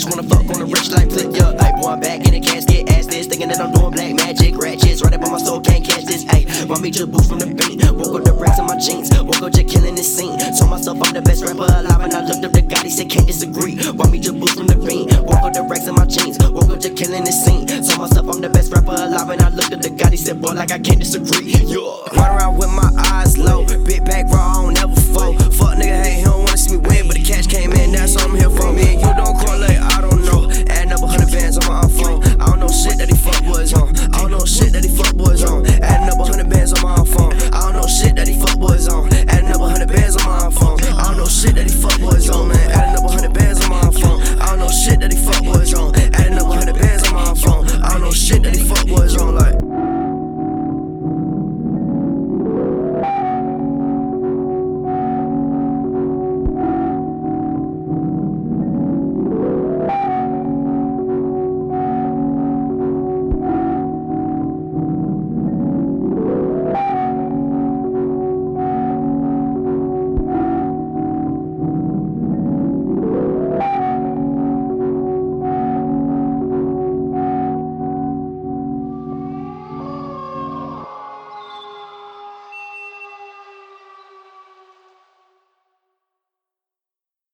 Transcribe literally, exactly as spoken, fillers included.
wanna fuck on the rich like flip, yeah. Ay, boy, I'm back in the casket, ass this, thinking that I'm doing black magic. Ratchets, right up on my soul, can't catch this. Ay, want me just boost from the beat. Woke up the racks in my jeans, woke up just killing this scene. Told myself I'm the best rapper alive, and I looked up the God, he said can't disagree. Want me just boost from the beat. Woke up the racks in my jeans, woke up just killing this scene. Told myself I'm the best rapper alive, and I looked up the God, he said boy, like I can't disagree. Yeah. Run around with my eyes low, big back raw, I don't never fold. Fuck nigga, hey, he don't wanna see me win, but the cash came in, that's all I'm here for. Me and you